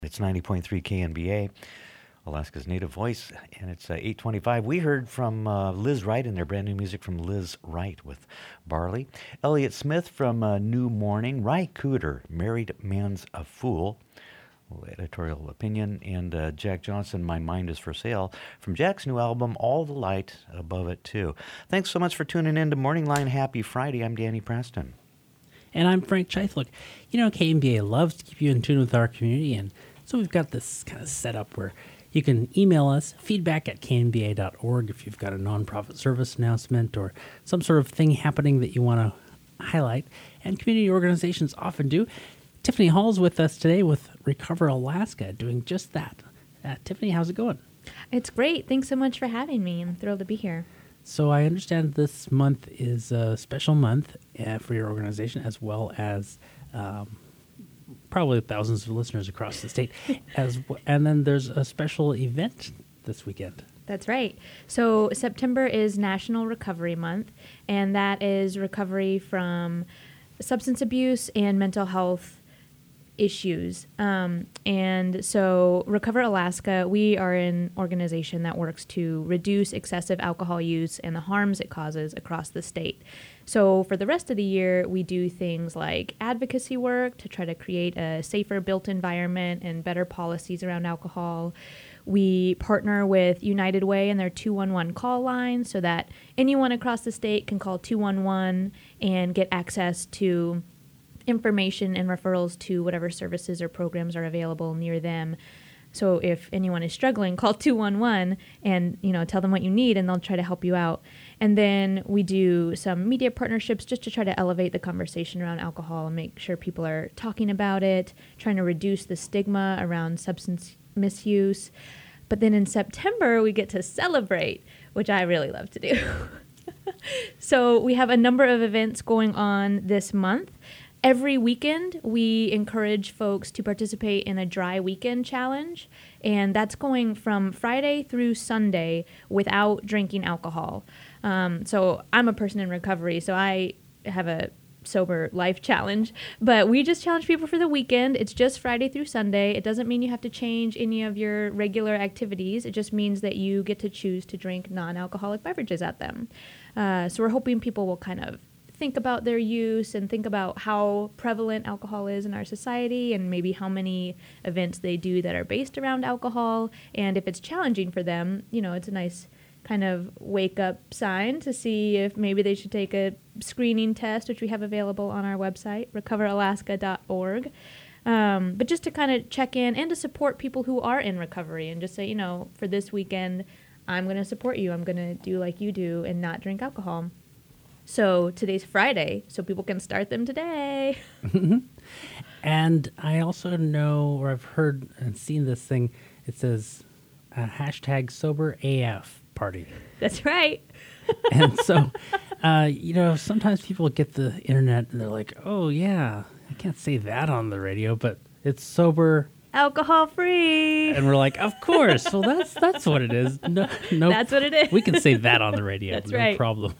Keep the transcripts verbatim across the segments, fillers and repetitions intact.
It's ninety point three K N B A, Alaska's native voice, and it's uh, eight twenty-five. We heard from uh, Liz Wright and their brand new music from Liz Wright with Barley. Elliott Smith from uh, New Morning. Ry Cooder, Married Man's a Fool. Editorial opinion. And uh, Jack Johnson, My Mind is for Sale, from Jack's new album, All the Light Above It, too. Thanks so much for tuning in to Morning Line. Happy Friday. I'm Danny Preston. And I'm Frank Cheithlook. You know, K N B A loves to keep you in tune with our community, and so we've got this kind of setup where you can email us, feedback at k n b a dot org, if you've got a nonprofit service announcement or some sort of thing happening that you want to highlight, and community organizations often do. Tiffany Hall's with us today with Recover Alaska, doing just that. Uh, Tiffany, how's it going? It's great. Thanks so much for having me. I'm thrilled to be here. So I understand this month is a special month uh, for your organization, as well as um, probably thousands of listeners across the state. as w- And then there's a special event this weekend. That's right. So September is National Recovery Month, and that is recovery from substance abuse and mental health issues. Um, and so Recover Alaska, we are an organization that works to reduce excessive alcohol use and the harms it causes across the state. So for the rest of the year, we do things like advocacy work to try to create a safer built environment and better policies around alcohol. We partner with United Way and their two one one call line so that anyone across the state can call two one one and get access to information and referrals to whatever services or programs are available near them. So if anyone is struggling, call two one one and, you know, tell them what you need, and they'll try to help you out. And then we do some media partnerships just to try to elevate the conversation around alcohol and make sure people are talking about it, trying to reduce the stigma around substance misuse. But then in September, we get to celebrate, which I really love to do. So we have a number of events going on this month. Every weekend, we encourage folks to participate in a dry weekend challenge, and that's going from Friday through Sunday without drinking alcohol. Um, so I'm a person in recovery, so I have a sober life challenge, but we just challenge people for the weekend. It's just Friday through Sunday. It doesn't mean you have to change any of your regular activities. It just means that you get to choose to drink non-alcoholic beverages at them. Uh, so we're hoping people will kind of think about their use and think about how prevalent alcohol is in our society, and maybe how many events they do that are based around alcohol. And if it's challenging for them, you know, it's a nice kind of wake up sign to see if maybe they should take a screening test, which we have available on our website, recover alaska dot org. Um, but just to kind of check in and to support people who are in recovery, and just say, you know, for this weekend, I'm going to support you. I'm going to do like you do and not drink alcohol. So today's Friday, so people can start them today. And I also know, or I've heard and seen this thing, it says uh, hashtag sober A F party. That's right. And so, uh, you know, sometimes people get the internet and they're like, oh, yeah, I can't say that on the radio, but it's sober. Alcohol free. And we're like, of course. Well, that's that's what it is. No, no, That's what it is. We can say that on the radio. That's no right. problem.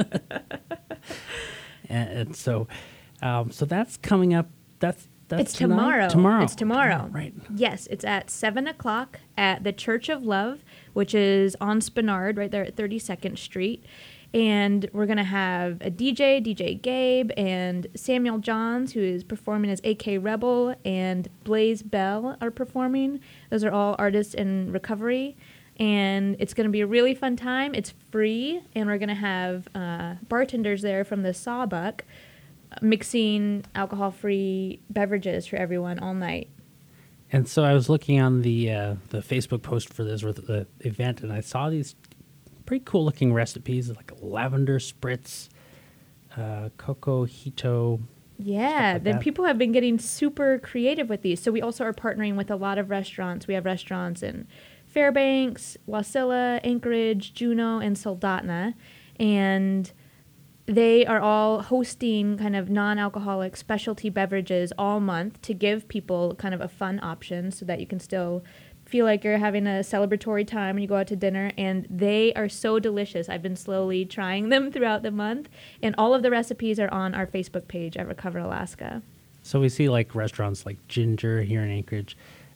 and, and so, um, so that's coming up. That's that's It's tonight? tomorrow. Tomorrow. It's tomorrow. Right. Yes, it's at seven o'clock at the Church of Love, which is on Spenard, right there at thirty-second Street. And we're going to have a D J, D J Gabe, and Samuel Johns, who is performing as A K Rebel, and Blaze Bell are performing. Those are all artists in recovery. And it's going to be a really fun time. It's free, and we're going to have uh, bartenders there from the Sawbuck mixing alcohol-free beverages for everyone all night. And so I was looking on the uh, the Facebook post for this, or the, the event, and I saw these pretty cool looking recipes, like lavender spritz, uh, cocoa hito. Yeah, like then that. people have been getting super creative with these. So we also are partnering with a lot of restaurants. We have restaurants in Fairbanks, Wasilla, Anchorage, Juneau, and Soldotna. And they are all hosting kind of non-alcoholic specialty beverages all month to give people kind of a fun option so that you can still feel like you're having a celebratory time when you go out to dinner. And they are so delicious. I've been slowly trying them throughout the month. And all of the recipes are on our Facebook page at Recover Alaska. So we see like restaurants like Ginger here in Anchorage.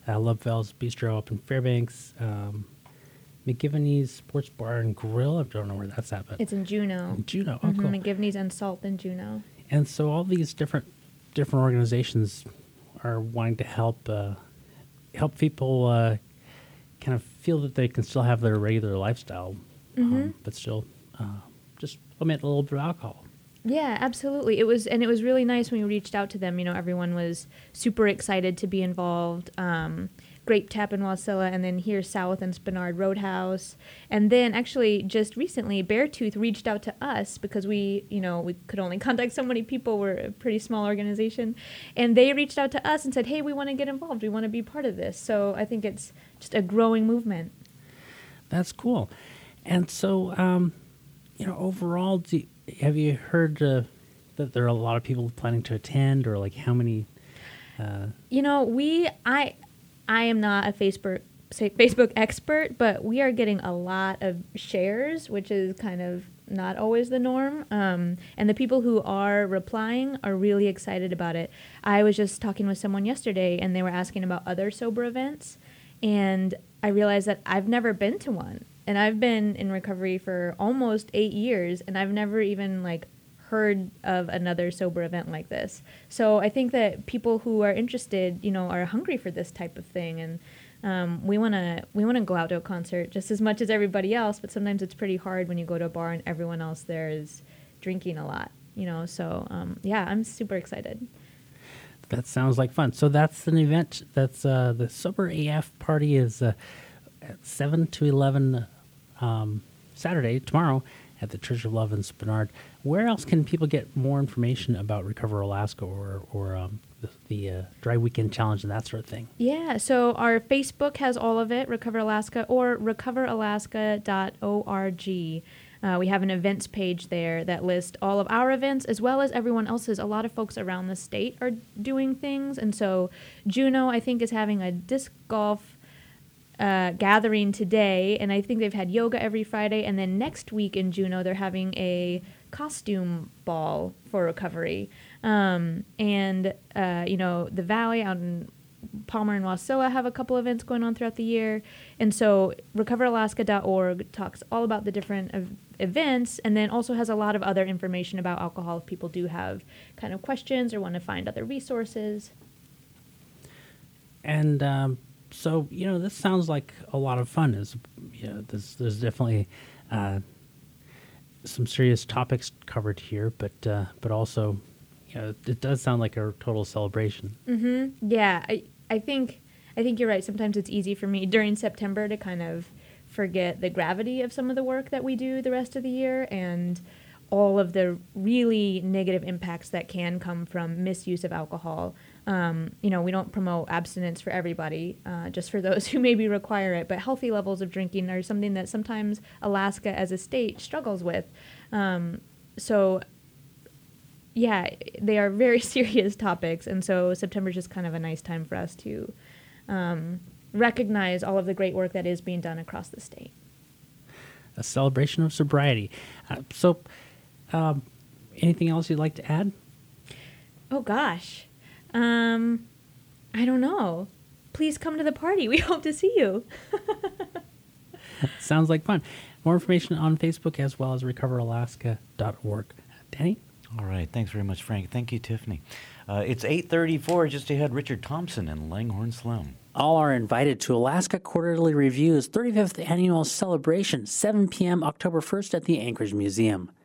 uh, Love Val's Bistro up in Fairbanks, um, McGivney's Sports Bar and Grill. I don't know where that's at, but It's in Juneau. in Juneau. Oh, Mm-hmm. cool. McGivney's and Salt in Juneau. And so all these different different organizations are wanting to help uh, help people uh, kind of feel that they can still have their regular lifestyle, um, but still uh, just omit a little bit of alcohol. Yeah, absolutely. It was, and it was really nice when we reached out to them. You know, everyone was super excited to be involved. Um, Grape Tap in Wasilla, and then here south in Spenard Roadhouse. And then actually just recently, Beartooth reached out to us because we, you know, we could only contact so many people. We're a pretty small organization. And they reached out to us and said, hey, we want to get involved. We want to be part of this. So I think it's just a growing movement. That's cool. And so, um, you know, overall, do, have you heard uh, that there are a lot of people planning to attend, or like how many? Uh, You know, we, I, I am not a Facebook say Facebook expert, but we are getting a lot of shares, which is kind of not always the norm. Um, and the people who are replying are really excited about it. I was just talking with someone yesterday, and they were asking about other sober events, and I realized that I've never been to one, and I've been in recovery for almost eight years, and I've never even like heard of another sober event like this. So I think that people who are interested, you know, are hungry for this type of thing, and um, we want to we want to go out to a concert just as much as everybody else. But sometimes it's pretty hard when you go to a bar and everyone else there is drinking a lot, you know. So um, yeah, I'm super excited. That sounds like fun. So that's an event. That's uh, the Sober A F party is uh, at seven to eleven um, Saturday, tomorrow, at the Church of Love in Spenard. Where else can people get more information about Recover Alaska, or, or um, the, the uh, Dry Weekend Challenge and that sort of thing? Yeah, so our Facebook has all of it, Recover Alaska, or recover alaska dot org. Uh, we have an events page there that lists all of our events as well as everyone else's. A lot of folks around the state are doing things. And so Juneau, I think, is having a disc golf uh, gathering today. And I think they've had yoga every Friday. And then next week in Juneau, they're having a costume ball for recovery. Um, and, uh, you know, the Valley out in Palmer and Wasilla have a couple events going on throughout the year. And so recover alaska dot org talks all about the different ev- events, and then also has a lot of other information about alcohol if people do have kind of questions or want to find other resources. And um, so, you know, this sounds like a lot of fun. Is you know, there's, there's definitely uh, some serious topics covered here, but uh, but also, you know, it does sound like a total celebration. Mm-hmm. Yeah, I I think I think you're right. Sometimes it's easy for me during September to kind of forget the gravity of some of the work that we do the rest of the year, and all of the really negative impacts that can come from misuse of alcohol. Um, you know, we don't promote abstinence for everybody, uh, just for those who maybe require it, but healthy levels of drinking are something that sometimes Alaska as a state struggles with. Um, so, yeah, they are very serious topics, and so September is just kind of a nice time for us to um, recognize all of the great work that is being done across the state. A celebration of sobriety. Uh, so, um, anything else you'd like to add? Oh, gosh. Um, I don't know. Please come to the party. We hope to see you. Sounds like fun. More information on Facebook as well as recover alaska dot org. Danny? All right. Thanks very much, Frank. Thank you, Tiffany. Uh, it's eight thirty-four, just ahead, Richard Thompson and Langhorne Sloan. All are invited to Alaska Quarterly Review's thirty-fifth Annual Celebration, seven p.m. October first at the Anchorage Museum.